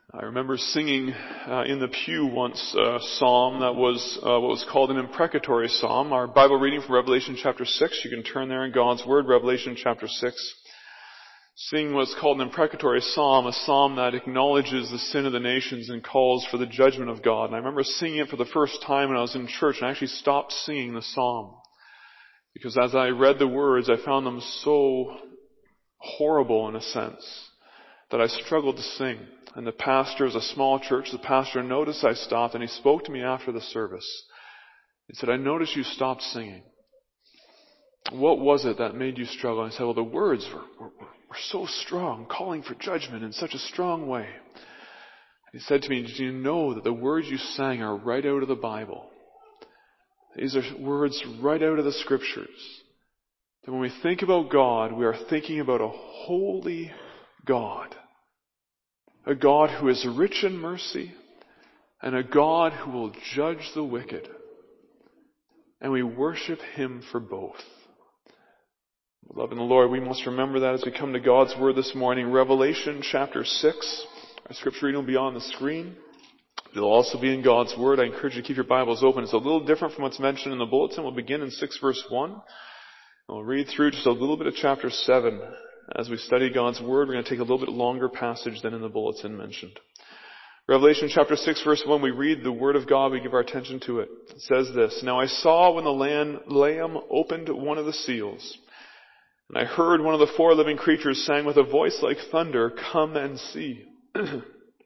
I remember singing in the pew once a psalm that was what was called an imprecatory psalm. Our Bible reading from Revelation chapter 6. You can turn there in God's Word, Revelation chapter 6. Singing what's called an imprecatory psalm, a psalm that acknowledges the sin of the nations and calls for the judgment of God. And I remember singing it for the first time when I was in church, and I actually stopped singing the psalm. Because as I read the words, I found them so horrible in a sense that I struggled to sing. And the pastor, as a small church, the pastor noticed I stopped, and he spoke to me after the service. He said, "I noticed you stopped singing. What was it that made you struggle?" And I said, "Well, the words were so strong, calling for judgment in such a strong way." And he said to me, "Do you know that the words you sang are right out of the Bible? These are words right out of the Scriptures. That when we think about God, we are thinking about a holy God. A God who is rich in mercy, and a God who will judge the wicked. And we worship Him for both." Beloved in the Lord, we must remember that as we come to God's Word this morning. Revelation chapter 6. Our scripture reading will be on the screen. It'll also be in God's Word. I encourage you to keep your Bibles open. It's a little different from what's mentioned in the bulletin. We'll begin in 6 verse 1. We'll read through just a little bit of chapter 7. As we study God's Word, we're going to take a little bit longer passage than in the bulletin mentioned. Revelation chapter 6 verse 1, we read the Word of God, we give our attention to it. It says this, "Now I saw when the Lamb opened one of the seals, and I heard one of the 4 living creatures saying with a voice like thunder, 'Come and see.' And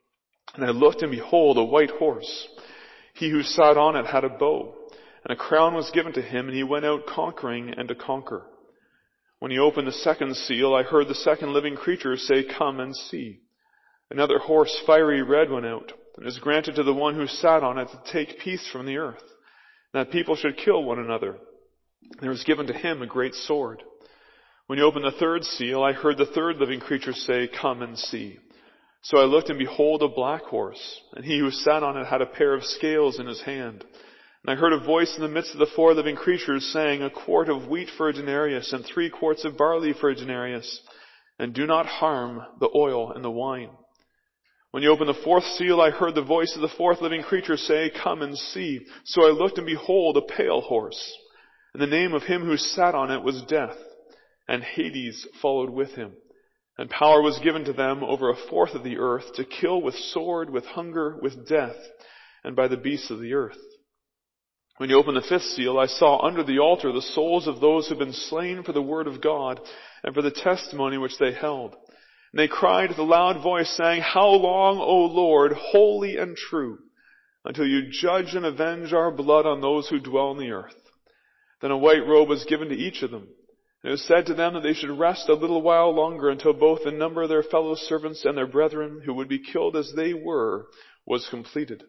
I looked, and behold, a white horse. He who sat on it had a bow, and a crown was given to him, and he went out conquering and to conquer. When he opened the second seal, I heard the second living creature say, 'Come and see.' Another horse, fiery red, went out, and it was granted to the one who sat on it to take peace from the earth, and that people should kill one another. And there was given to him a great sword. When he opened the third seal, I heard the third living creature say, 'Come and see.' So I looked, and behold, a black horse, and he who sat on it had a pair of scales in his hand. And I heard a voice in the midst of the 4 living creatures saying, 'A quart of wheat for a denarius, and 3 quarts of barley for a denarius, and do not harm the oil and the wine.' When he opened the 4th seal, I heard the voice of the 4th living creature say, 'Come and see.' So I looked, and behold, a pale horse, and the name of him who sat on it was Death, and Hades followed with him. And power was given to them over 1/4 of the earth to kill with sword, with hunger, with death, and by the beasts of the earth. When he opened the 5th seal, I saw under the altar the souls of those who had been slain for the word of God and for the testimony which they held. And they cried with a loud voice, saying, 'How long, O Lord, holy and true, until you judge and avenge our blood on those who dwell on the earth?' Then a white robe was given to each of them. And it was said to them that they should rest a little while longer until both the number of their fellow servants and their brethren who would be killed as they were was completed.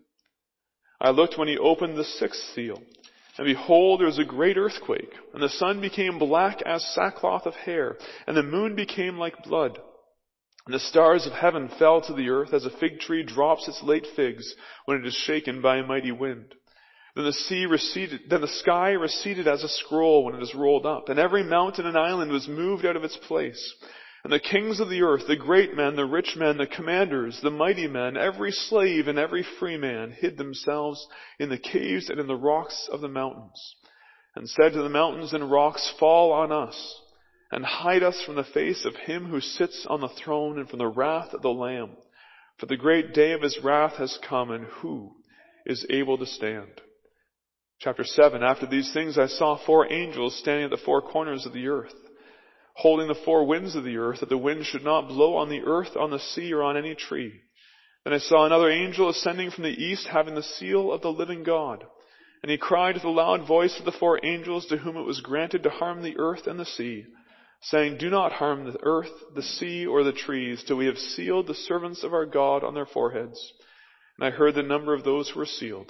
I looked when he opened the 6th seal, and behold, there was a great earthquake, and the sun became black as sackcloth of hair, and the moon became like blood. And the stars of heaven fell to the earth as a fig tree drops its late figs when it is shaken by a mighty wind. Then the sky receded as a scroll when it is rolled up, and every mountain and island was moved out of its place. And the kings of the earth, the great men, the rich men, the commanders, the mighty men, every slave and every free man hid themselves in the caves and in the rocks of the mountains, and said to the mountains and rocks, 'Fall on us, and hide us from the face of him who sits on the throne and from the wrath of the Lamb. For the great day of his wrath has come, and who is able to stand?' Chapter 7, after these things I saw 4 angels standing at the 4 corners of the earth, holding the 4 winds of the earth, that the wind should not blow on the earth, on the sea, or on any tree. Then I saw another angel ascending from the east, having the seal of the living God. And he cried with a loud voice to the 4 angels to whom it was granted to harm the earth and the sea, saying, 'Do not harm the earth, the sea, or the trees, till we have sealed the servants of our God on their foreheads.' And I heard the number of those who were sealed.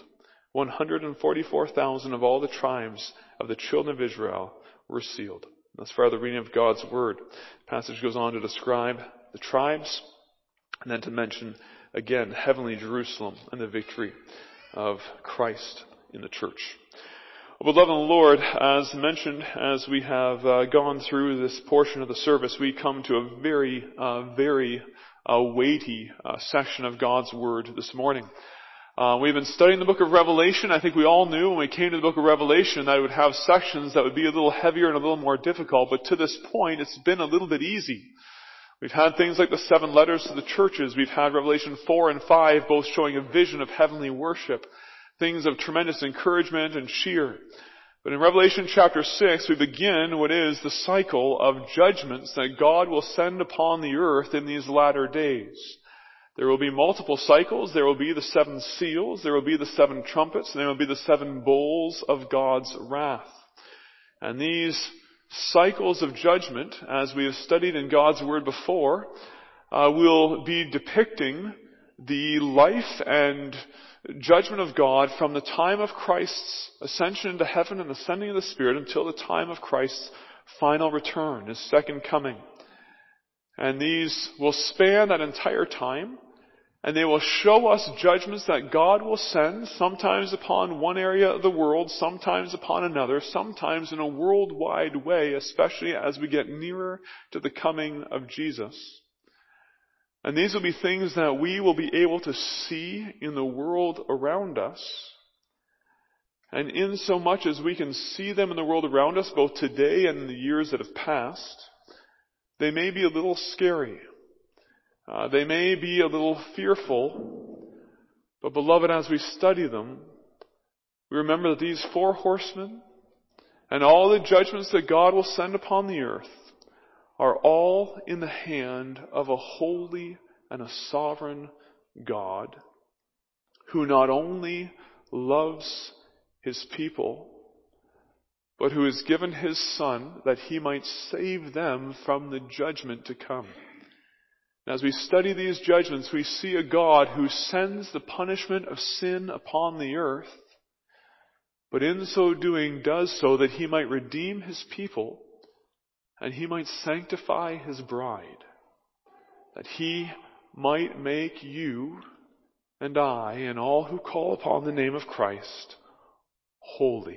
144,000 of all the tribes of the children of Israel were sealed." Thus far the reading of God's Word. The passage goes on to describe the tribes, and then to mention, again, heavenly Jerusalem and the victory of Christ in the church. Well, beloved in the Lord, as mentioned, as we have gone through this portion of the service, we come to a very weighty section of God's Word this morning. We've been studying the book of Revelation. I think we all knew when we came to the book of Revelation that it would have sections that would be a little heavier and a little more difficult, but to this point it's been a little bit easy. We've had things like the 7 letters to the churches. We've had Revelation 4 and 5 both showing a vision of heavenly worship, things of tremendous encouragement and cheer. But in Revelation chapter 6, we begin what is the cycle of judgments that God will send upon the earth in these latter days. There will be multiple cycles. There will be the 7 seals. There will be the 7 trumpets. And there will be the 7 bowls of God's wrath. And these cycles of judgment, as we have studied in God's Word before, will be depicting the life and judgment of God from the time of Christ's ascension into heaven and ascending of the Spirit until the time of Christ's final return, His second coming. And these will span that entire time, and they will show us judgments that God will send, sometimes upon one area of the world, sometimes upon another, sometimes in a worldwide way, especially as we get nearer to the coming of Jesus. And these will be things that we will be able to see in the world around us. And in so much as we can see them in the world around us, both today and in the years that have passed, they may be a little scary. They may be a little fearful. But beloved, as we study them, we remember that these 4 horsemen and all the judgments that God will send upon the earth are all in the hand of a holy and a sovereign God who not only loves His people, but who has given His Son that He might save them from the judgment to come. As we study these judgments, we see a God who sends the punishment of sin upon the earth, but in so doing does so that He might redeem His people and He might sanctify His bride, that He might make you and I and all who call upon the name of Christ holy.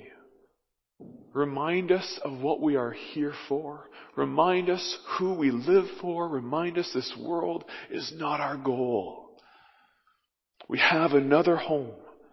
Remind us of what we are here for. Remind us who we live for. Remind us this world is not our goal. We have another home.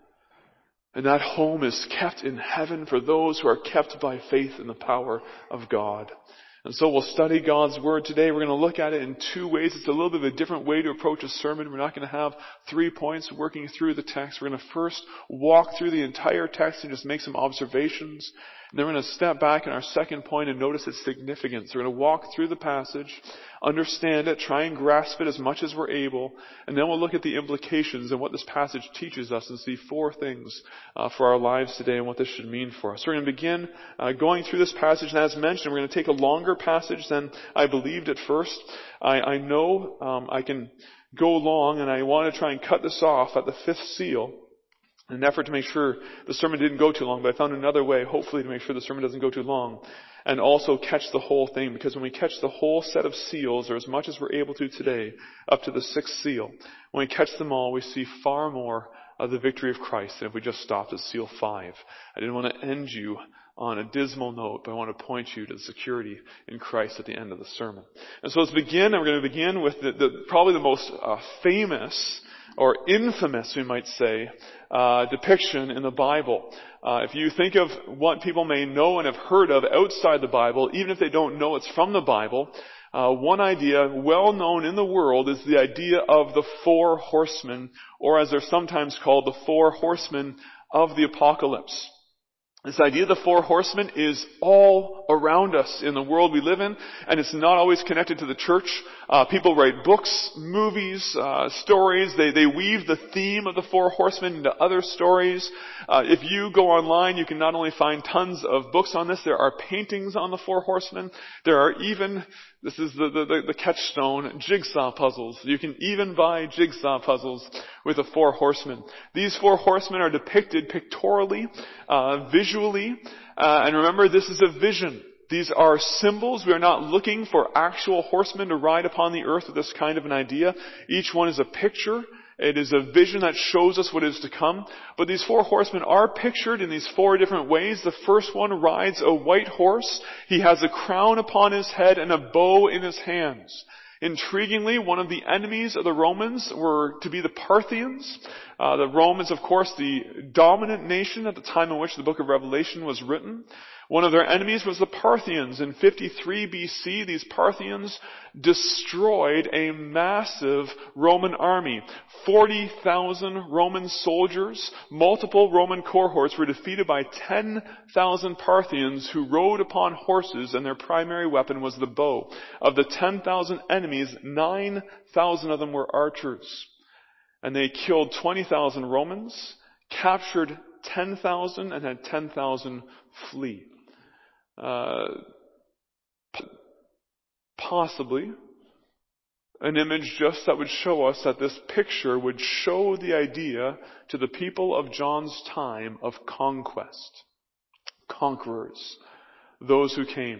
And that home is kept in heaven for those who are kept by faith in the power of God. And so we'll study God's Word today. We're going to look at it in 2 ways. It's a little bit of a different way to approach a sermon. We're not going to have 3 points working through the text. We're going to first walk through the entire text and just make some observations. And then we're going to step back in our second point and notice its significance. We're going to walk through the passage, understand it, try and grasp it as much as we're able, and then we'll look at the implications and what this passage teaches us and see 4 things for our lives today and what this should mean for us. We're going to begin going through this passage, and as mentioned, we're going to take a longer passage than I believed at first. I know I can go long, and I want to try and cut this off at the 5th seal in an effort to make sure the sermon didn't go too long, but I found another way, hopefully, to make sure the sermon doesn't go too long, and also catch the whole thing, because when we catch the whole set of seals, or as much as we're able to today, up to the 6th seal, when we catch them all, we see far more of the victory of Christ than if we just stopped at seal 5. I didn't want to end you on a dismal note, but I want to point you to the security in Christ at the end of the sermon. And so let's begin, and we're going to begin with probably the most famous, or infamous, we might say, depiction in the Bible. If you think of what people may know and have heard of outside the Bible, even if they don't know it's from the Bible, one idea well known in the world is the idea of the 4 horsemen, or as they're sometimes called, the 4 horsemen of the apocalypse. This idea of the 4 horsemen is all around us in the world we live in, and it's not always connected to the church. People write books, movies, stories. They weave the theme of the 4 horsemen into other stories. If you go online, you can not only find tons of books on this, there are paintings on the 4 horsemen. There are even, this is the catchstone, jigsaw puzzles. You can even buy jigsaw puzzles with the 4 horsemen. These 4 horsemen are depicted pictorially, visually, and remember, this is a vision. These are symbols. We are not looking for actual horsemen to ride upon the earth with this kind of an idea. Each one is a picture. It is a vision that shows us what is to come. But these 4 horsemen are pictured in these 4 different ways. The first one rides a white horse. He has a crown upon his head and a bow in his hands. Intriguingly, one of the enemies of the Romans were to be the Parthians. The Romans, of course, the dominant nation at the time in which the book of Revelation was written. One of their enemies was the Parthians. In 53 BC, these Parthians destroyed a massive Roman army. 40,000 Roman soldiers, multiple Roman cohorts were defeated by 10,000 Parthians who rode upon horses, and their primary weapon was the bow. Of the 10,000 enemies, 9,000 of them were archers. And they killed 20,000 Romans, captured 10,000, and had 10,000 flee. Possibly an image just that would show us that this picture would show the idea to the people of John's time of conquest. Conquerors. Those who came.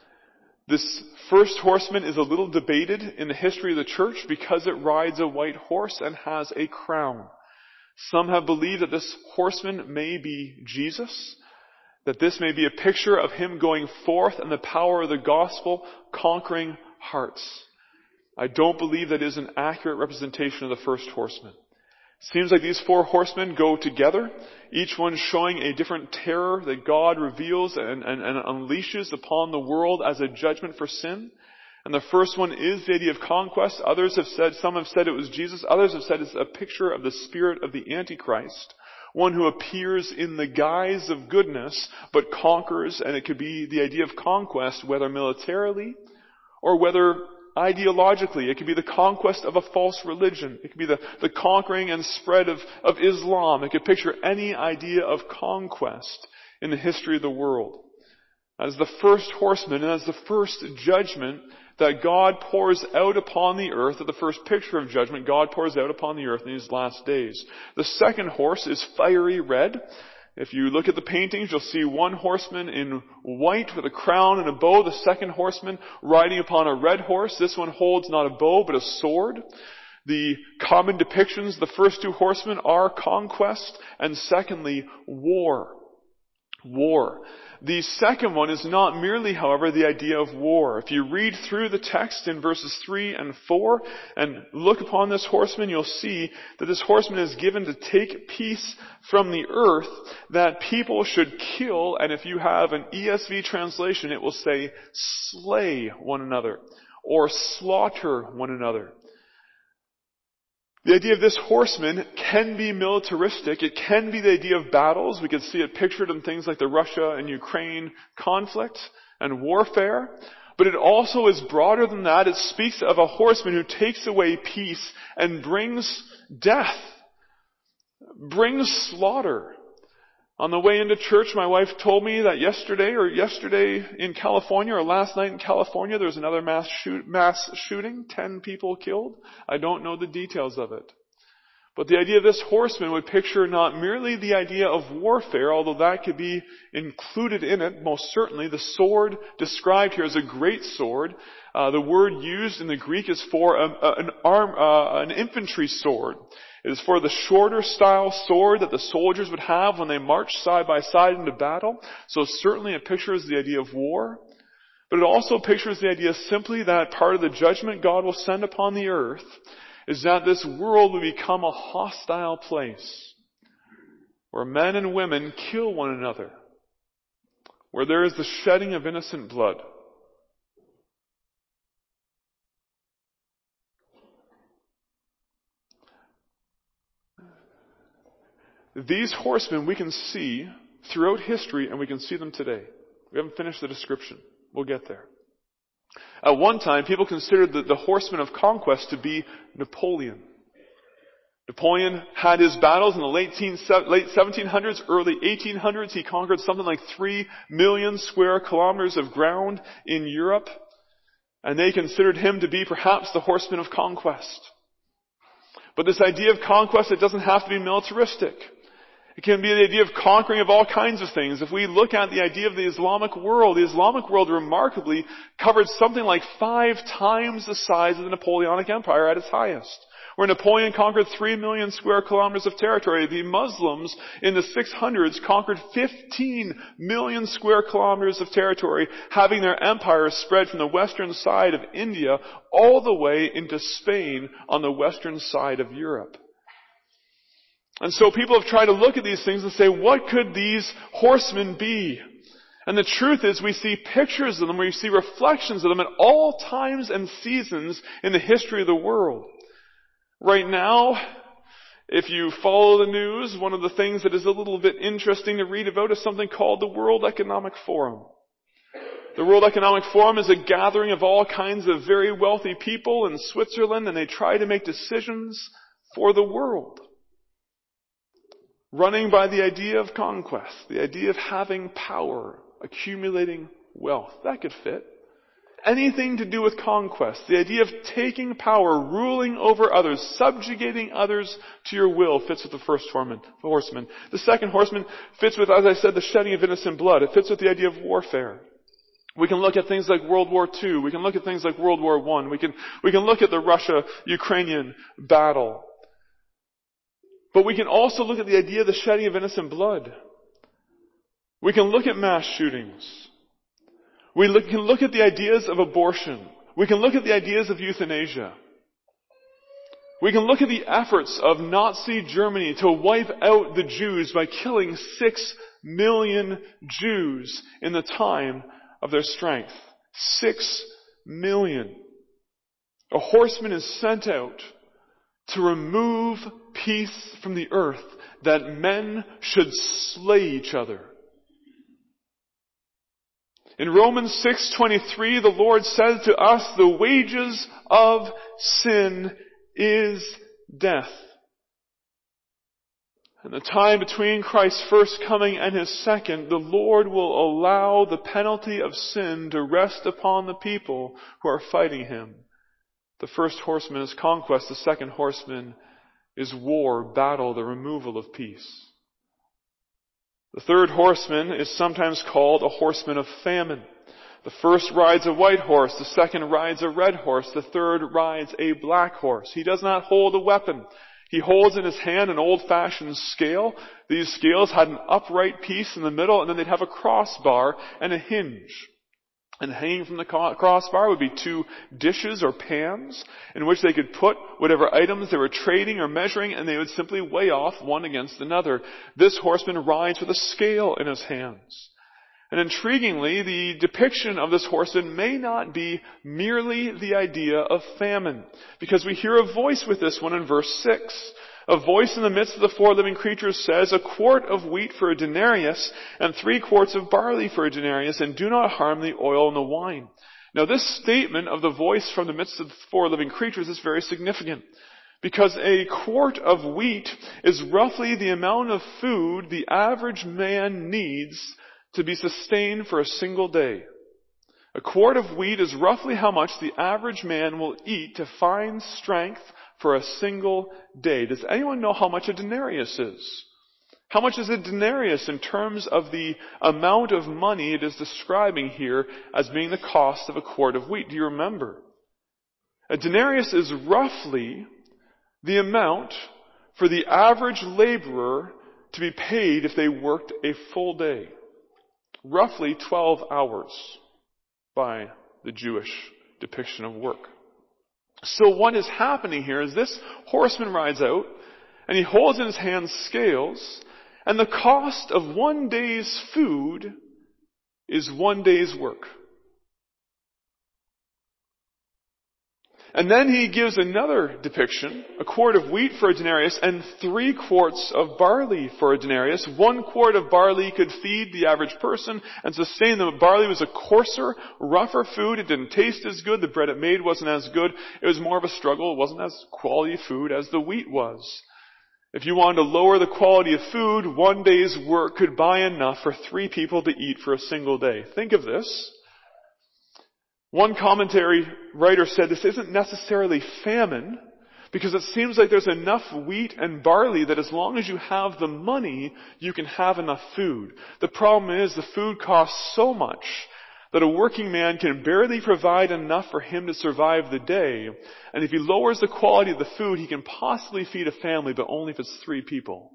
This first horseman is a little debated in the history of the church because it rides a white horse and has a crown. Some have believed that this horseman may be Jesus, that this may be a picture of him going forth in the power of the gospel, conquering hearts. I don't believe that is an accurate representation of the first horseman. Seems like these four horsemen go together, each one showing a different terror that God reveals and unleashes upon the world as a judgment for sin. And the first one is the idea of conquest. Some have said it was Jesus. Others have said it's a picture of the spirit of the Antichrist. One who appears in the guise of goodness, but conquers, and it could be the idea of conquest, whether militarily or whether ideologically. It could be the conquest of a false religion. It could be the conquering and spread of Islam. It could picture any idea of conquest in the history of the world. As the first horseman and as the first judgment that God pours out upon the earth, at the first picture of judgment, God pours out upon the earth in these last days. The second horse is fiery red. If you look at the paintings, you'll see one horseman in white with a crown and a bow. The second horseman riding upon a red horse. This one holds not a bow, but a sword. The common depictions, the first two horsemen are conquest, and secondly, war. War. The second one is not merely, however, the idea of war. If you read through the text in verses 3 and 4 and look upon this horseman, you'll see that this horseman is given to take peace from the earth, that people should kill, and if you have an ESV translation, it will say slay one another or slaughter one another. The idea of this horseman can be militaristic. It can be the idea of battles. We can see it pictured in things like the Russia and Ukraine conflict and warfare. But it also is broader than that. It speaks of a horseman who takes away peace and brings death, brings slaughter. On the way into church, my wife told me that yesterday in California, or last night in California, there was another mass shooting, 10 people killed. I don't know the details of it. But the idea of this horseman would picture not merely the idea of warfare, although that could be included in it, most certainly. The sword described here is a great sword. The word used in the Greek is for an infantry sword. It is for the shorter style sword that the soldiers would have when they marched side by side into battle. So certainly it pictures the idea of war. But it also pictures the idea simply that part of the judgment God will send upon the earth is that this world will become a hostile place where men and women kill one another, where there is the shedding of innocent blood. These horsemen we can see throughout history, and we can see them today. We haven't finished the description. We'll get there. At one time, people considered the horseman of conquest to be Napoleon. Napoleon had his battles in the late 1700s, early 1800s. He conquered something like 3 million square kilometers of ground in Europe. And they considered him to be perhaps the horseman of conquest. But this idea of conquest, it doesn't have to be militaristic. It can be the idea of conquering of all kinds of things. If we look at the idea of the Islamic world remarkably covered something like 5 times the size of the Napoleonic Empire at its highest. Where Napoleon conquered 3 million square kilometers of territory, the Muslims in the 600s conquered 15 million square kilometers of territory, having their empire spread from the western side of India all the way into Spain on the western side of Europe. And so people have tried to look at these things and say, what could these horsemen be? And the truth is, we see pictures of them, we see reflections of them at all times and seasons in the history of the world. Right now, if you follow the news, one of the things that is a little bit interesting to read about is something called the World Economic Forum. The World Economic Forum is a gathering of all kinds of very wealthy people in Switzerland, and they try to make decisions for the world. Running by the idea of conquest, the idea of having power, accumulating wealth. That could fit. Anything to do with conquest, the idea of taking power, ruling over others, subjugating others to your will, fits with the first horseman. The second horseman fits with, as I said, the shedding of innocent blood. It fits with the idea of warfare. We can look at things like World War II. We can look at things like World War I. We can look at the Russia-Ukrainian battle. But we can also look at the idea of the shedding of innocent blood. We can look at mass shootings. We can look at the ideas of abortion. We can look at the ideas of euthanasia. We can look at the efforts of Nazi Germany to wipe out the Jews by killing 6 million Jews in the time of their strength. 6 million. A horseman is sent out to remove peace from the earth, that men should slay each other. In Romans 6:23, the Lord says to us, the wages of sin is death. In the time between Christ's first coming and His second, the Lord will allow the penalty of sin to rest upon the people who are fighting Him. The first horseman is conquest. The second horseman is war, battle, the removal of peace. The third horseman is sometimes called a horseman of famine. The first rides a white horse. The second rides a red horse. The third rides a black horse. He does not hold a weapon. He holds in his hand an old-fashioned scale. These scales had an upright piece in the middle, and then they'd have a crossbar and a hinge. And hanging from the crossbar would be 2 dishes or pans in which they could put whatever items they were trading or measuring, and they would simply weigh off one against another. This horseman rides with a scale in his hands. And intriguingly, the depiction of this horseman may not be merely the idea of famine, because we hear a voice with this one in verse 6. A voice in the midst of the 4 living creatures says, 1 quart of wheat for a denarius, and 3 quarts of barley for a denarius, and do not harm the oil and the wine. Now this statement of the voice from the midst of the 4 living creatures is very significant, because a quart of wheat is roughly the amount of food the average man needs to be sustained for a single day. A quart of wheat is roughly how much the average man will eat to find strength for a single day. Does anyone know how much a denarius is? How much is a denarius in terms of the amount of money it is describing here as being the cost of a quart of wheat? Do you remember? A denarius is roughly the amount for the average laborer to be paid if they worked a full day. Roughly 12 hours by the Jewish depiction of work. So what is happening here is this horseman rides out, and he holds in his hands scales, and the cost of 1 day's food is 1 day's work. And then he gives another depiction, 1 quart of wheat for a denarius and 3 quarts of barley for a denarius. 1 quart of barley could feed the average person and sustain them. Barley was a coarser, rougher food. It didn't taste as good. The bread it made wasn't as good. It was more of a struggle. It wasn't as quality food as the wheat was. If you wanted to lower the quality of food, 1 day's work could buy enough for 3 people to eat for a single day. Think of this. One commentary writer said this isn't necessarily famine, because it seems like there's enough wheat and barley that as long as you have the money, you can have enough food. The problem is the food costs so much That a working man can barely provide enough for him to survive the day, and if he lowers the quality of the food, he can possibly feed a family, but only if it's 3 people.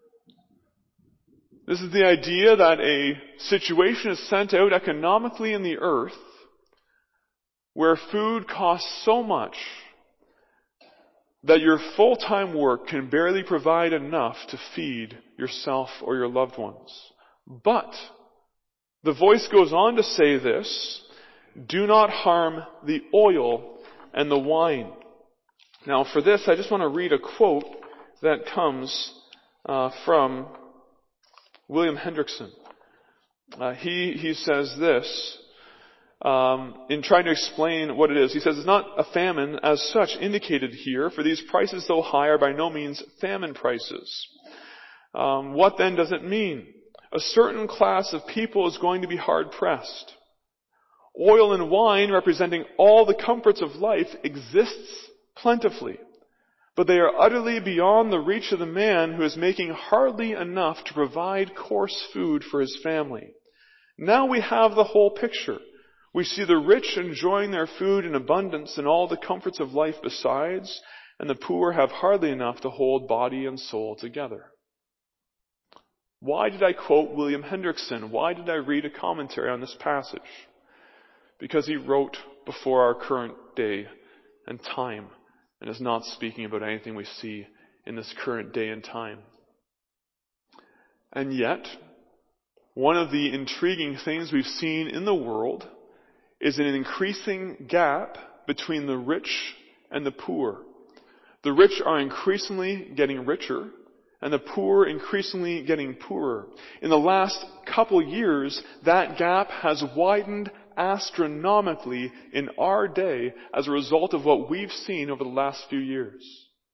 This is the idea that a situation is sent out economically in the earth where food costs so much that your full-time work can barely provide enough to feed yourself or your loved ones. But the voice goes on to say this, do not harm the oil and the wine. Now for this, I just want to read a quote that comes from William Hendrickson. He says this, in trying to explain what it is. He says, it's not a famine as such indicated here, for these prices, though high, are by no means famine prices. What then does it mean? A certain class of people is going to be hard-pressed. Oil and wine, representing all the comforts of life, exists plentifully, but they are utterly beyond the reach of the man who is making hardly enough to provide coarse food for his family. Now we have the whole picture. We see the rich enjoying their food in abundance and all the comforts of life besides, and the poor have hardly enough to hold body and soul together. Why did I quote William Hendrickson? Why did I read a commentary on this passage? Because he wrote before our current day and time, and is not speaking about anything we see in this current day and time. And yet, one of the intriguing things we've seen in the world is an increasing gap between the rich and the poor. The rich are increasingly getting richer, and the poor increasingly getting poorer. In the last couple years, that gap has widened astronomically in our day as a result of what we've seen over the last few years.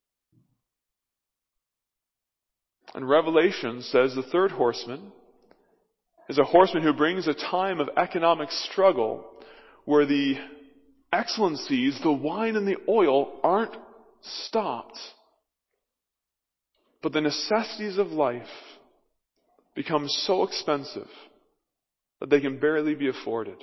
And Revelation says the third horseman is a horseman who brings a time of economic struggle where the excellencies, the wine and the oil, aren't stopped. But the necessities of life become so expensive that they can barely be afforded.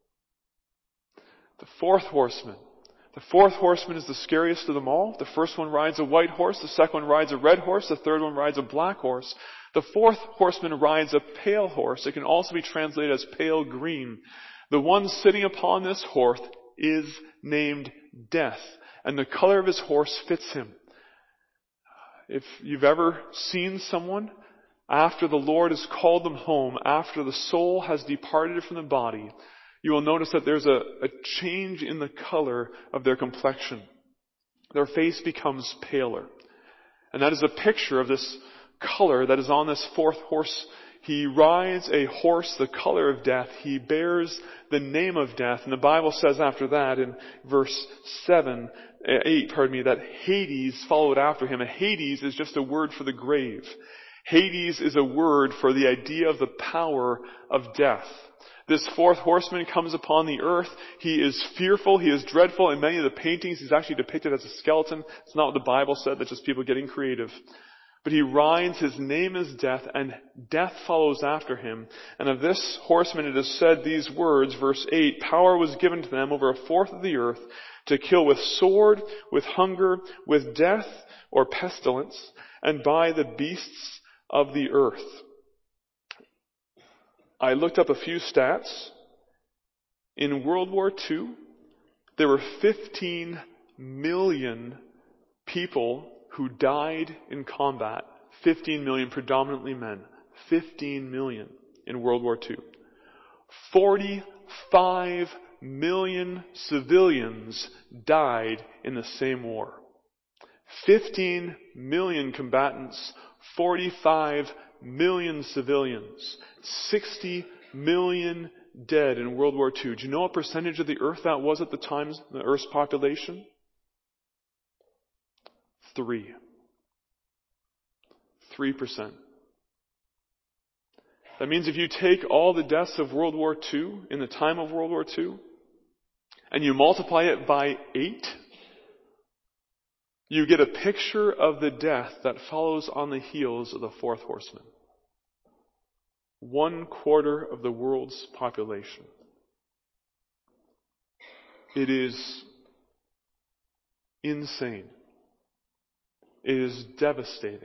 The fourth horseman is the scariest of them all. The first one rides a white horse. The second one rides a red horse. The third one rides a black horse. The fourth horseman rides a pale horse. It can also be translated as pale green. The one sitting upon this horse is named Death, and the color of his horse fits him. If you've ever seen someone after the Lord has called them home, after the soul has departed from the body, you will notice that there's a change in the color of their complexion. Their face becomes paler. And that is a picture of this color that is on this fourth horse. He rides a horse, the color of death. He bears the name of death. And the Bible says after that in verse 8, that Hades followed after him. And Hades is just a word for the grave. Hades is a word for the idea of the power of death. This fourth horseman comes upon the earth. He is fearful. He is dreadful. In many of the paintings, he's actually depicted as a skeleton. It's not what the Bible said. That's just people getting creative. But he rides, his name is Death, and death follows after him. And of this horseman it is said these words, verse 8, power was given to them over a fourth of the earth to kill with sword, with hunger, with death or pestilence, and by the beasts of the earth. I looked up a few stats. In World War II, there were 15 million people who died in combat. 15 million, predominantly men. 15 million in World War II. 45 million civilians died in the same war. 15 million combatants, 45 million civilians, 60 million dead in World War II. Do you know what percentage of the earth that was at the time, the earth's population? 3%. That means if you take all the deaths of World War II in the time of World War II and you multiply it by 8, you get a picture of the death that follows on the heels of the fourth horseman. 1/4 of the world's population. It is insane. It is devastating.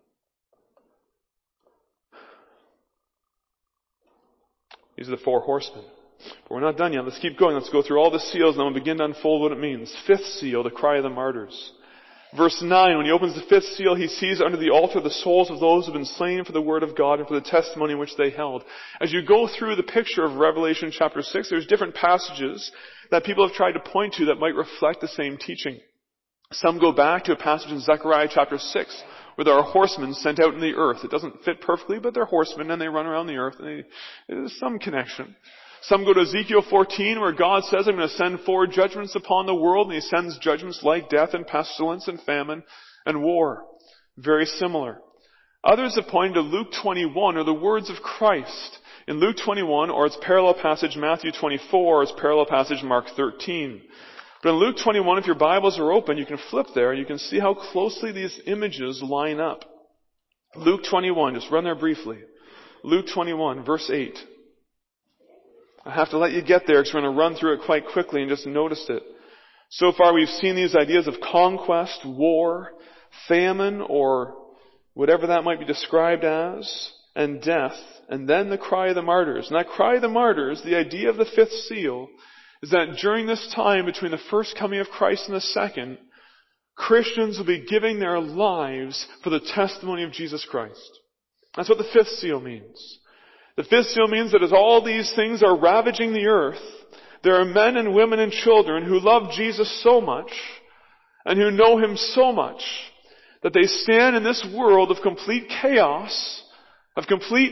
These are the 4 horsemen. But we're not done yet. Let's keep going. Let's go through all the seals and then we'll begin to unfold what it means. 5th seal, the cry of the martyrs. Verse 9, when he opens the 5th seal, he sees under the altar the souls of those who have been slain for the word of God and for the testimony which they held. As you go through the picture of Revelation chapter 6, there's different passages that people have tried to point to that might reflect the same teaching. Some go back to a passage in Zechariah chapter 6, where there are horsemen sent out in the earth. It doesn't fit perfectly, but they're horsemen and they run around the earth. And there's some connection. Some go to Ezekiel 14, where God says, I'm going to send 4 judgments upon the world, and he sends judgments like death and pestilence and famine and war. Very similar. Others have pointed to Luke 21, or the words of Christ. In Luke 21, or its parallel passage Matthew 24, or its parallel passage Mark 13. But in Luke 21, if your Bibles are open, you can flip there and you can see how closely these images line up. Luke 21, just run there briefly. Luke 21, verse 8. I have to let you get there because we're going to run through it quite quickly and just notice it. So far we've seen these ideas of conquest, war, famine, or whatever that might be described as, and death, and then the cry of the martyrs. And that cry of the martyrs, the idea of the 5th seal, is that during this time between the first coming of Christ and the second, Christians will be giving their lives for the testimony of Jesus Christ. That's what the 5th seal means. The 5th seal means that as all these things are ravaging the earth, there are men and women and children who love Jesus so much and who know Him so much that they stand in this world of complete chaos, of complete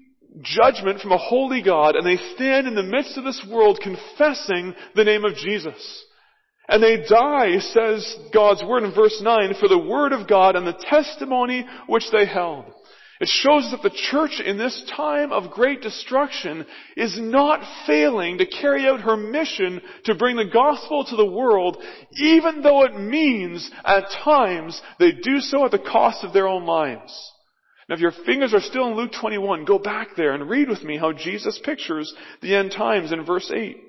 judgment from a holy God, and they stand in the midst of this world confessing the name of Jesus. And they die, says God's Word in verse 9, for the Word of God and the testimony which they held. It shows that the church in this time of great destruction is not failing to carry out her mission to bring the gospel to the world, even though it means at times they do so at the cost of their own lives. Now if your fingers are still in Luke 21, go back there and read with me how Jesus pictures the end times in verse 8.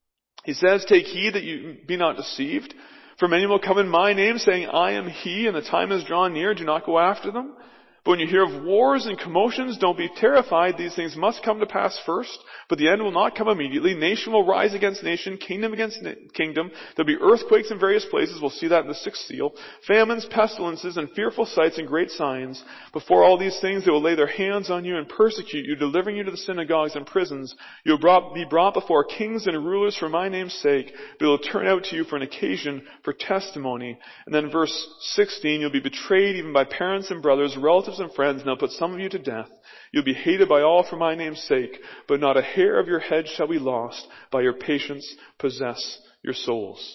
He says, take heed that you be not deceived, for many will come in my name, saying, I am he, and the time is drawn near, do not go after them. But when you hear of wars and commotions, don't be terrified. These things must come to pass first, but the end will not come immediately. Nation will rise against nation, kingdom against kingdom. There'll be earthquakes in various places. We'll see that in the 6th seal. Famines, pestilences, and fearful sights and great signs. Before all these things, they will lay their hands on you and persecute you, delivering you to the synagogues and prisons. You will be brought before kings and rulers for my name's sake, but it will turn out to you for an occasion for testimony. And then verse 16, you'll be betrayed even by parents and brothers, relatives and friends, and they'll put some of you to death. You'll be hated by all for my name's sake, but not a hair of your head shall be lost. By your patience possess your souls.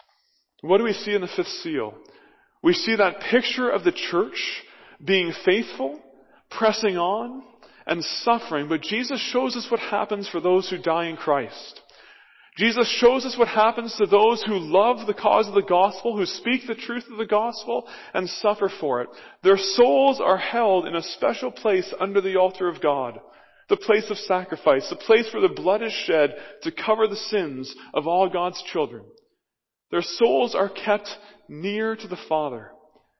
What do we see in the 5th seal? We see that picture of the church being faithful, pressing on, and suffering. But Jesus shows us what happens for those who die in Christ. Jesus shows us what happens to those who love the cause of the gospel, who speak the truth of the gospel, and suffer for it. Their souls are held in a special place under the altar of God, the place of sacrifice, the place where the blood is shed to cover the sins of all God's children. Their souls are kept near to the Father.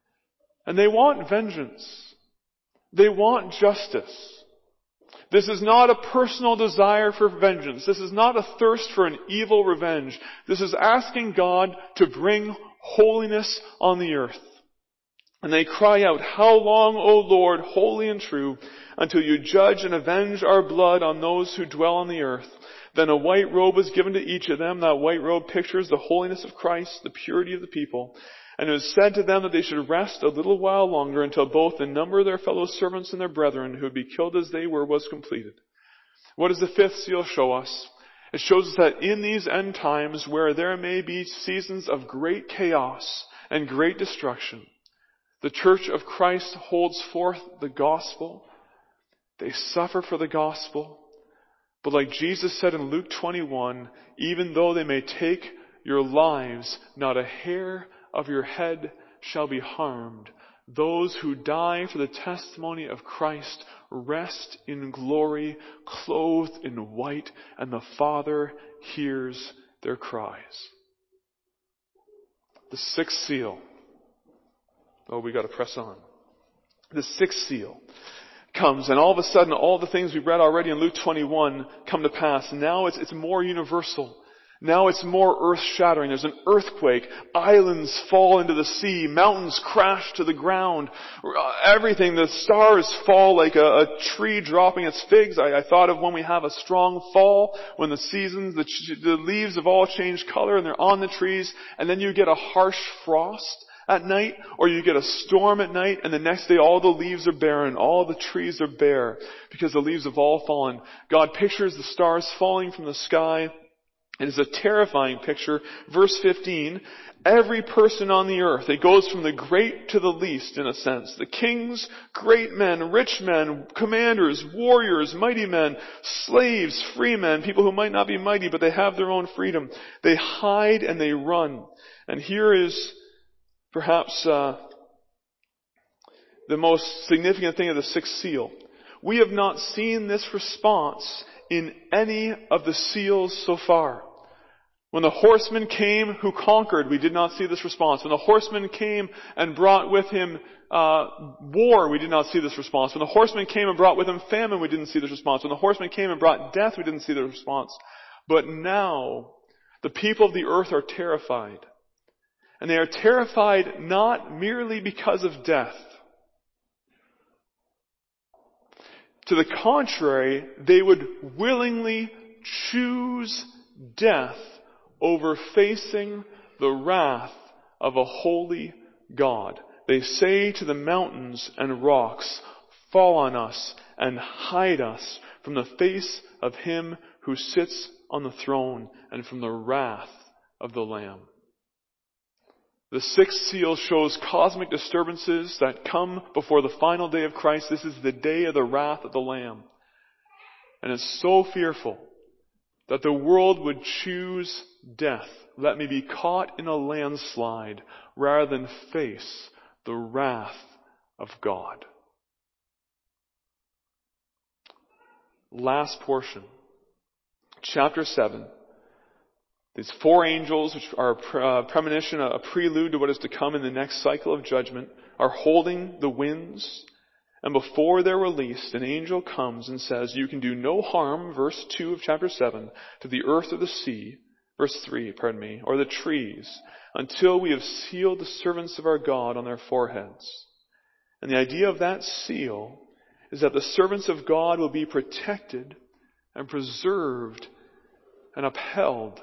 And they want vengeance. They want justice. This is not a personal desire for vengeance. This is not a thirst for an evil revenge. This is asking God to bring holiness on the earth. And they cry out, how long, O Lord, holy and true, until you judge and avenge our blood on those who dwell on the earth? Then a white robe was given to each of them. That white robe pictures the holiness of Christ, the purity of the people. And it was said to them that they should rest a little while longer until both the number of their fellow servants and their brethren who would be killed as they were was completed. What does the 5th seal show us? It shows us that in these end times where there may be seasons of great chaos and great destruction, the church of Christ holds forth the gospel. They suffer for the gospel. But like Jesus said in Luke 21, even though they may take your lives, not a hair of your head shall be harmed. Those who die for the testimony of Christ rest in glory, clothed in white, and the Father hears their cries. The sixth seal. Oh, we got to press on. The sixth seal comes, and all of a sudden, all the things we've read already in Luke 21 come to pass. Now it's more universal. Now it's more earth-shattering. There's an earthquake. Islands fall into the sea. Mountains crash to the ground. Everything, the stars fall like a tree dropping its figs. I thought of when we have a strong fall, when the seasons, the leaves have all changed color and they're on the trees, and then you get a harsh frost at night, or you get a storm at night, and the next day all the leaves are barren, all the trees are bare, because the leaves have all fallen. God pictures the stars falling from the sky. It is a terrifying picture. Verse 15, every person on the earth, it goes from the great to the least in a sense. The kings, great men, rich men, commanders, warriors, mighty men, slaves, free men, people who might not be mighty but they have their own freedom. They hide and they run. And here is perhaps the most significant thing of the sixth seal. We have not seen this response in any of the seals so far. When the horseman came who conquered, we did not see this response. When the horseman came and brought with him war, we did not see this response. When the horseman came and brought with him famine, we didn't see this response. When the horseman came and brought death, we didn't see the response. But now, the people of the earth are terrified. And they are terrified not merely because of death. To the contrary, they would willingly choose death over facing the wrath of a holy God. They say to the mountains and rocks, fall on us and hide us from the face of him who sits on the throne and from the wrath of the Lamb. The sixth seal shows cosmic disturbances that come before the final day of Christ. This is the day of the wrath of the Lamb. And it's so fearful that the world would choose death. Let me be caught in a landslide rather than face the wrath of God. Last portion. Chapter 7. These four angels, which are a premonition, a prelude to what is to come in the next cycle of judgment, are holding the winds. And before they're released, an angel comes and says, you can do no harm, verse 2 of chapter 7, to the earth or the sea, verse 3, or the trees, until we have sealed the servants of our God on their foreheads. And the idea of that seal is that the servants of God will be protected and preserved and upheld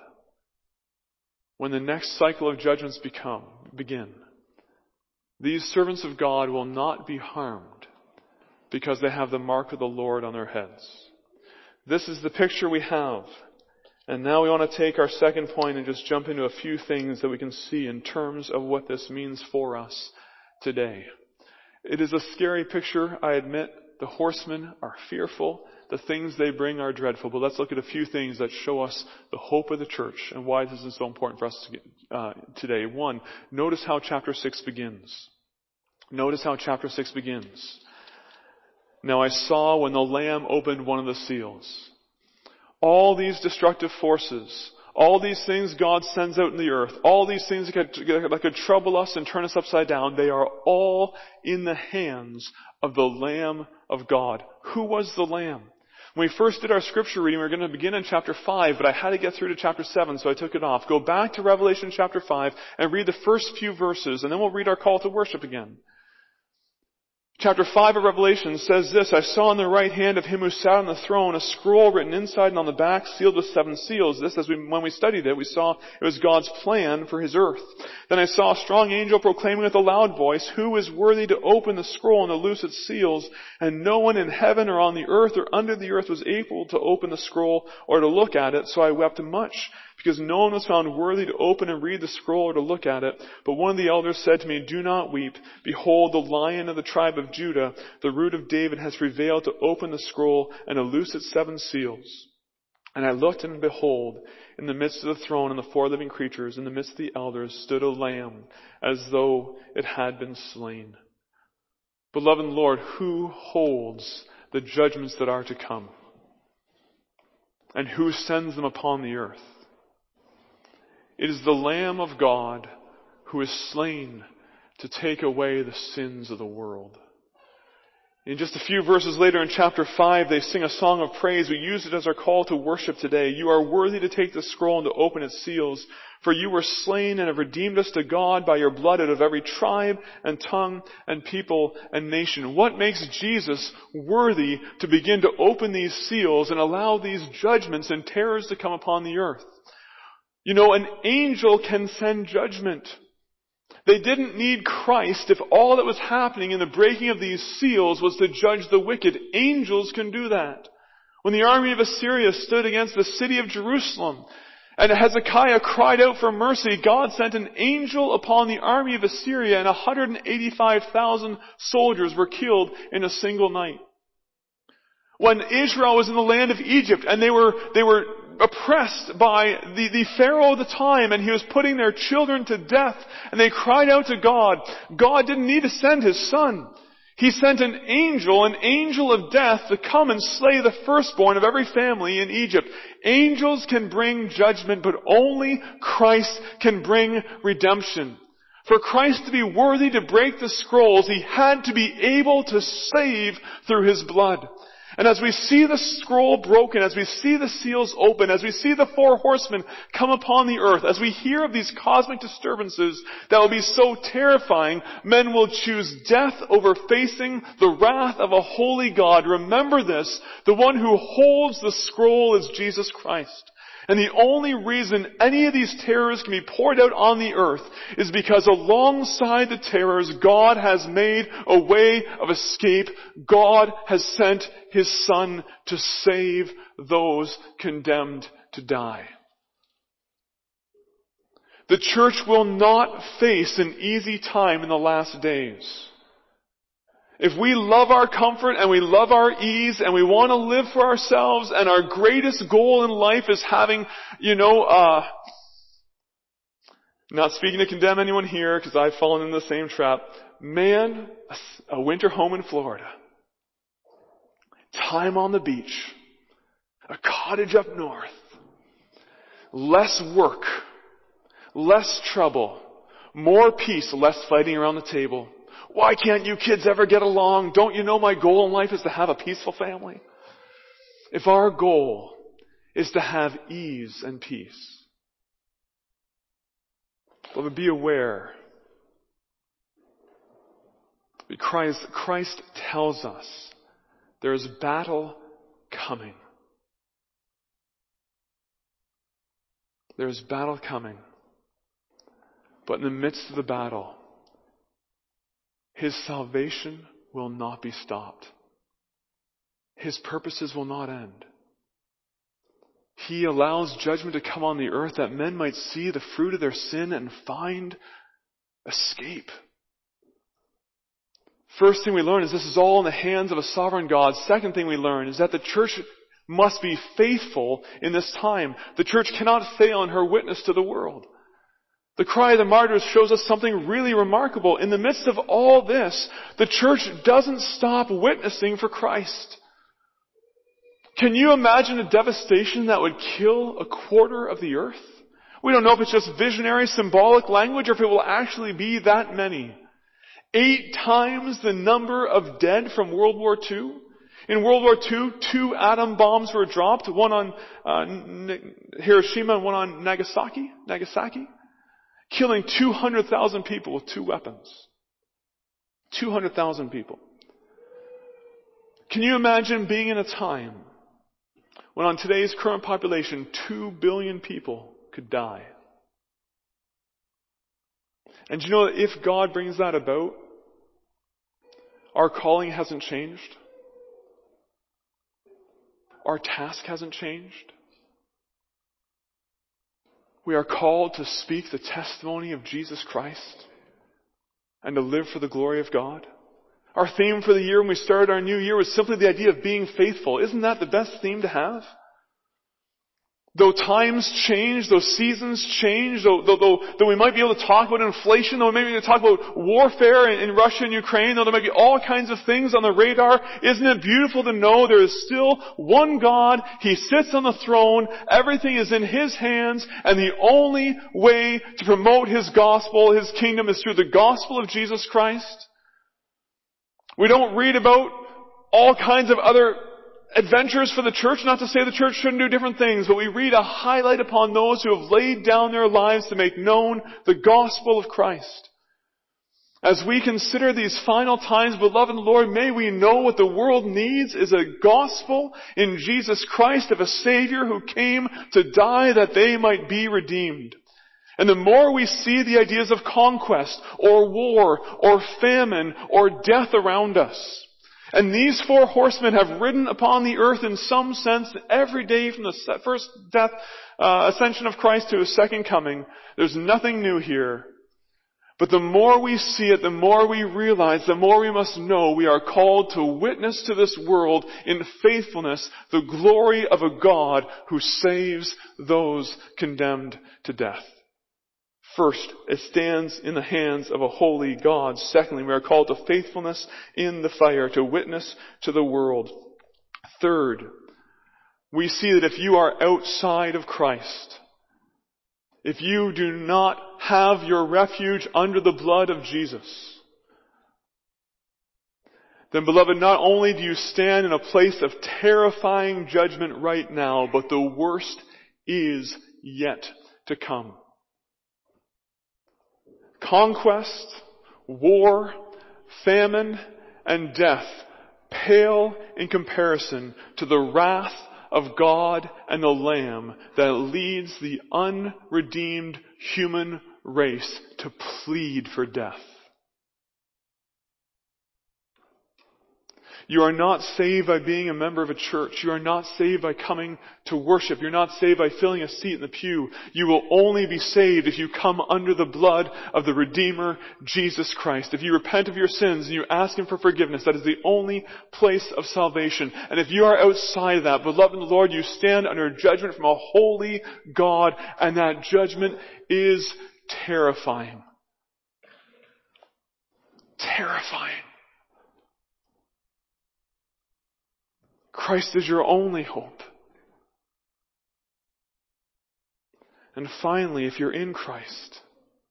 when the next cycle of judgments begin. These servants of God will not be harmed because they have the mark of the Lord on their heads. This is the picture we have. And now we want to take our second point and just jump into a few things that we can see in terms of what this means for us today. It is a scary picture, I admit. The horsemen are fearful. The things they bring are dreadful. But let's look at a few things that show us the hope of the church and why this is so important for us today. One, notice how chapter 6 begins. Notice how chapter 6 begins. Now I saw when the Lamb opened one of the seals. All these destructive forces, all these things God sends out in the earth, all these things that could trouble us and turn us upside down, they are all in the hands of the Lamb of God. Who was the Lamb? When we first did our scripture reading, we were going to begin in chapter 5, but I had to get through to chapter 7, so I took it off. Go back to Revelation chapter 5 and read the first few verses, and then we'll read our call to worship again. Chapter 5 of Revelation says this, I saw on the right hand of him who sat on the throne a scroll written inside and on the back, sealed with 7 seals. This, when we studied it, we saw it was God's plan for his earth. Then I saw a strong angel proclaiming with a loud voice, who is worthy to open the scroll and to loose its seals? And no one in heaven or on the earth or under the earth was able to open the scroll or to look at it. So I wept much, because no one was found worthy to open and read the scroll or to look at it. But one of the elders said to me, do not weep. Behold, the Lion of the tribe of Judah, the Root of David, has prevailed to open the scroll and to loose its 7 seals. And I looked, and behold, in the midst of the throne and the 4 living creatures, in the midst of the elders, stood a lamb, as though it had been slain. Beloved Lord, who holds the judgments that are to come? And who sends them upon the earth? It is the Lamb of God who is slain to take away the sins of the world. In just a few verses later in chapter 5, they sing a song of praise. We use it as our call to worship today. You are worthy to take the scroll and to open its seals, for you were slain and have redeemed us to God by your blood out of every tribe and tongue and people and nation. What makes Jesus worthy to begin to open these seals and allow these judgments and terrors to come upon the earth? You know, an angel can send judgment. They didn't need Christ if all that was happening in the breaking of these seals was to judge the wicked. Angels can do that. When the army of Assyria stood against the city of Jerusalem and Hezekiah cried out for mercy, God sent an angel upon the army of Assyria and 185,000 soldiers were killed in a single night. When Israel was in the land of Egypt and they were oppressed by the Pharaoh of the time, and he was putting their children to death, and they cried out to God. God didn't need to send his son. He sent an angel of death, to come and slay the firstborn of every family in Egypt. Angels can bring judgment, but only Christ can bring redemption. For Christ to be worthy to break the scrolls, he had to be able to save through his blood. And as we see the scroll broken, as we see the seals open, as we see the four horsemen come upon the earth, as we hear of these cosmic disturbances that will be so terrifying, men will choose death over facing the wrath of a holy God. Remember this, the one who holds the scroll is Jesus Christ. And the only reason any of these terrors can be poured out on the earth is because alongside the terrors, God has made a way of escape. God has sent his Son to save those condemned to die. The church will not face an easy time in the last days. If we love our comfort and we love our ease and we want to live for ourselves and our greatest goal in life is having, not speaking to condemn anyone here because I've fallen in the same trap. Man, a winter home in Florida. Time on the beach. A cottage up north. Less work. Less trouble. More peace, less fighting around the table. Why can't you kids ever get along? Don't you know my goal in life is to have a peaceful family? If our goal is to have ease and peace, beloved, be aware. Christ tells us there is battle coming. There is battle coming. But in the midst of the battle, his salvation will not be stopped. His purposes will not end. He allows judgment to come on the earth that men might see the fruit of their sin and find escape. First thing we learn is this is all in the hands of a sovereign God. Second thing we learn is that the church must be faithful in this time. The church cannot fail in her witness to the world. The cry of the martyrs shows us something really remarkable. In the midst of all this, the church doesn't stop witnessing for Christ. Can you imagine a devastation that would kill a quarter of the earth? We don't know if it's just visionary, symbolic language or if it will actually be that many. 8 times the number of dead from World War II. In World War II, 2 atom bombs were dropped, one on Hiroshima and one on Nagasaki. Killing 200,000 people with 2 weapons. 200,000 people. Can you imagine being in a time when on today's current population, 2 billion people could die? And you know that if God brings that about, our calling hasn't changed. Our task hasn't changed. We are called to speak the testimony of Jesus Christ and to live for the glory of God. Our theme for the year when we started our new year was simply the idea of being faithful. Isn't that the best theme to have? Though times change, though seasons change, though we might be able to talk about inflation, though we might be able to talk about warfare in Russia and Ukraine, though there might be all kinds of things on the radar, isn't it beautiful to know there is still one God, He sits on the throne, everything is in His hands, and the only way to promote His gospel, His kingdom, is through the gospel of Jesus Christ? We don't read about all kinds of other adventures for the church, not to say the church shouldn't do different things, but we read a highlight upon those who have laid down their lives to make known the gospel of Christ. As we consider these final times, beloved Lord, may we know what the world needs is a gospel in Jesus Christ of a Savior who came to die that they might be redeemed. And the more we see the ideas of conquest, or war, or famine, or death around us, and these four horsemen have ridden upon the earth in some sense every day from the first death, ascension of Christ to His second coming. There's nothing new here. But the more we see it, the more we realize, the more we must know we are called to witness to this world in faithfulness the glory of a God who saves those condemned to death. First, it stands in the hands of a holy God. Secondly, we are called to faithfulness in the fire, to witness to the world. Third, we see that if you are outside of Christ, if you do not have your refuge under the blood of Jesus, then beloved, not only do you stand in a place of terrifying judgment right now, but the worst is yet to come. Conquest, war, famine, and death pale in comparison to the wrath of God and the Lamb that leads the unredeemed human race to plead for death. You are not saved by being a member of a church. You are not saved by coming to worship. You're not saved by filling a seat in the pew. You will only be saved if you come under the blood of the Redeemer, Jesus Christ. If you repent of your sins and you ask Him for forgiveness, that is the only place of salvation. And if you are outside of that, beloved in the Lord, you stand under judgment from a holy God, and that judgment is terrifying. Terrifying. Christ is your only hope. And finally, if you're in Christ,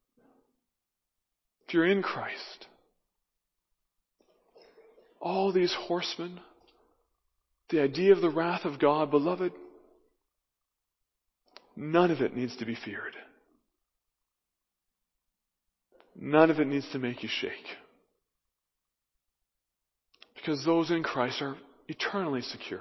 all these horsemen, the idea of the wrath of God, beloved, none of it needs to be feared. None of it needs to make you shake. Because those in Christ are eternally secure.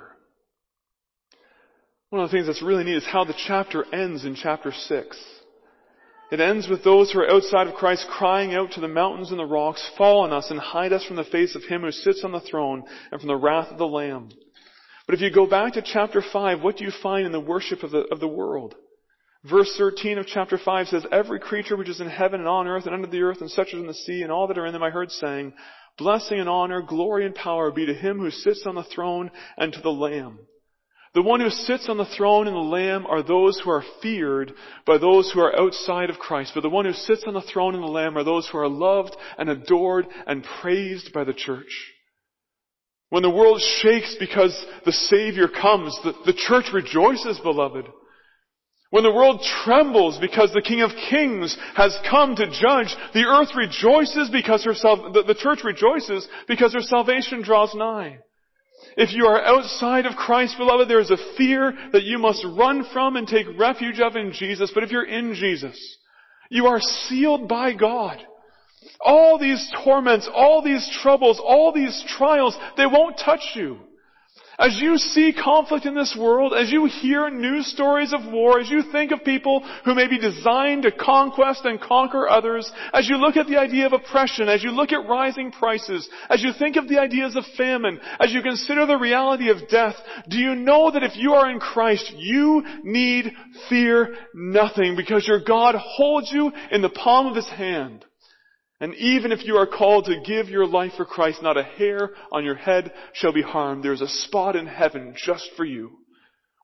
One of the things that's really neat is how the chapter ends in chapter 6. It ends with those who are outside of Christ crying out to the mountains and the rocks, "Fall on us and hide us from the face of Him who sits on the throne and from the wrath of the Lamb." But if you go back to chapter 5, what do you find in the worship of the world? Verse 13 of chapter 5 says, "Every creature which is in heaven and on earth and under the earth and such as in the sea and all that are in them I heard saying, Blessing and honor, glory and power be to Him who sits on the throne and to the Lamb." The one who sits on the throne and the Lamb are those who are feared by those who are outside of Christ. But the one who sits on the throne and the Lamb are those who are loved and adored and praised by the church. When the world shakes because the Savior comes, the church rejoices, beloved. When the world trembles because the King of Kings has come to judge, the earth rejoices because the church rejoices because her salvation draws nigh. If you are outside of Christ, beloved, there is a fear that you must run from and take refuge of in Jesus. But if you're in Jesus, you are sealed by God. All these torments, all these troubles, all these trials, they won't touch you. As you see conflict in this world, as you hear news stories of war, as you think of people who may be designed to conquest and conquer others, as you look at the idea of oppression, as you look at rising prices, as you think of the ideas of famine, as you consider the reality of death, do you know that if you are in Christ, you need fear nothing because your God holds you in the palm of His hand? And even if you are called to give your life for Christ, not a hair on your head shall be harmed. There is a spot in heaven just for you,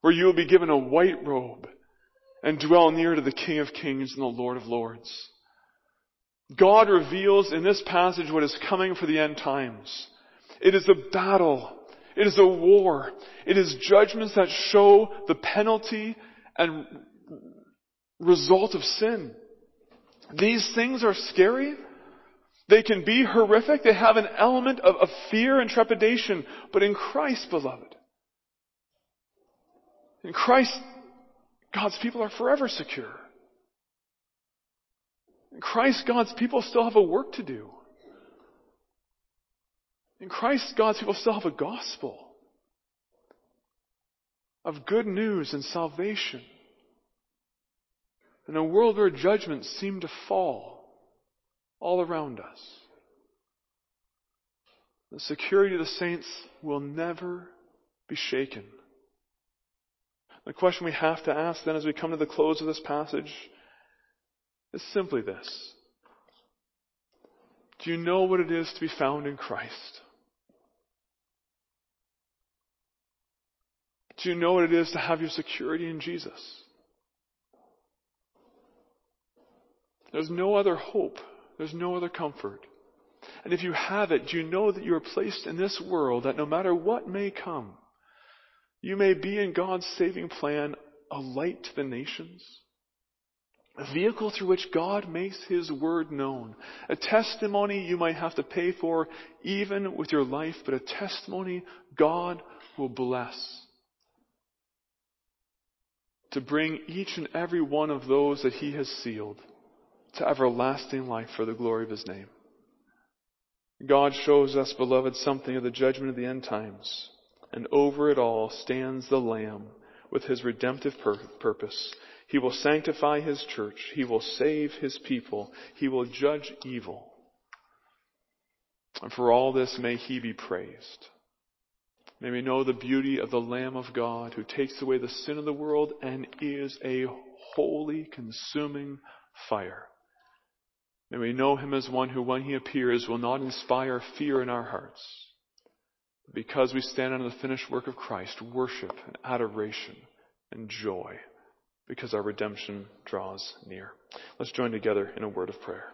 where you will be given a white robe and dwell near to the King of Kings and the Lord of Lords. God reveals in this passage what is coming for the end times. It is a battle. It is a war. It is judgments that show the penalty and result of sin. These things are scary. They can be horrific. They have an element of fear and trepidation. But in Christ, beloved, in Christ, God's people are forever secure. In Christ, God's people still have a work to do. In Christ, God's people still have a gospel of good news and salvation. In a world where judgments seem to fall all around us, the security of the saints will never be shaken. The question we have to ask then as we come to the close of this passage is simply this. Do you know what it is to be found in Christ? Do you know what it is to have your security in Jesus? There's no other hope. There's no other comfort. And if you have it, do you know that you are placed in this world, that no matter what may come, you may be in God's saving plan a light to the nations? A vehicle through which God makes His word known. A testimony you might have to pay for even with your life, but a testimony God will bless. To bring each and every one of those that He has sealed to everlasting life for the glory of His name. God shows us, beloved, something of the judgment of the end times. And over it all stands the Lamb with His redemptive purpose. He will sanctify His church. He will save His people. He will judge evil. And for all this, may He be praised. May we know the beauty of the Lamb of God who takes away the sin of the world and is a holy, consuming fire. May we know Him as one who, when He appears, will not inspire fear in our hearts. Because we stand under the finished work of Christ, worship and adoration and joy, because our redemption draws near. Let's join together in a word of prayer.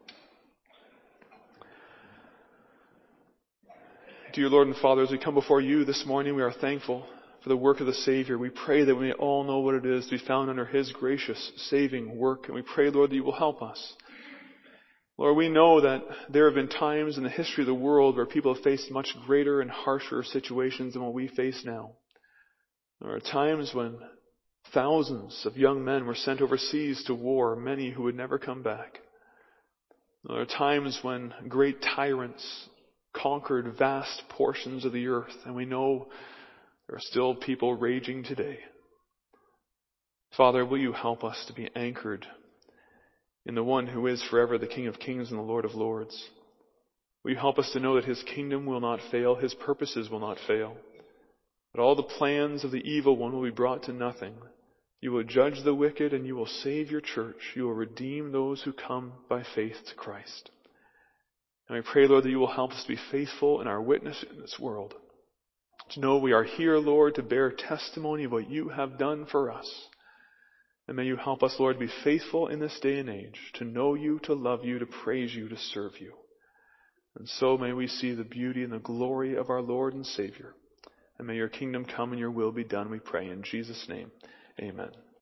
Dear Lord and Father, as we come before You this morning, we are thankful for the work of the Savior. We pray that we may all know what it is to be found under His gracious, saving work. And we pray, Lord, that You will help us. Lord, we know that there have been times in the history of the world where people have faced much greater and harsher situations than what we face now. There are times when thousands of young men were sent overseas to war, many who would never come back. There are times when great tyrants conquered vast portions of the earth, and we know there are still people raging today. Father, will You help us to be anchored in the one who is forever the King of Kings and the Lord of Lords? Will You help us to know that His kingdom will not fail, His purposes will not fail, that all the plans of the evil one will be brought to nothing. You will judge the wicked and You will save Your church. You will redeem those who come by faith to Christ. And I pray, Lord, that You will help us to be faithful in our witness in this world. To know we are here, Lord, to bear testimony of what You have done for us. And may You help us, Lord, to be faithful in this day and age, to know You, to love You, to praise You, to serve You. And so may we see the beauty and the glory of our Lord and Savior. And may Your kingdom come and Your will be done, we pray in Jesus' name. Amen.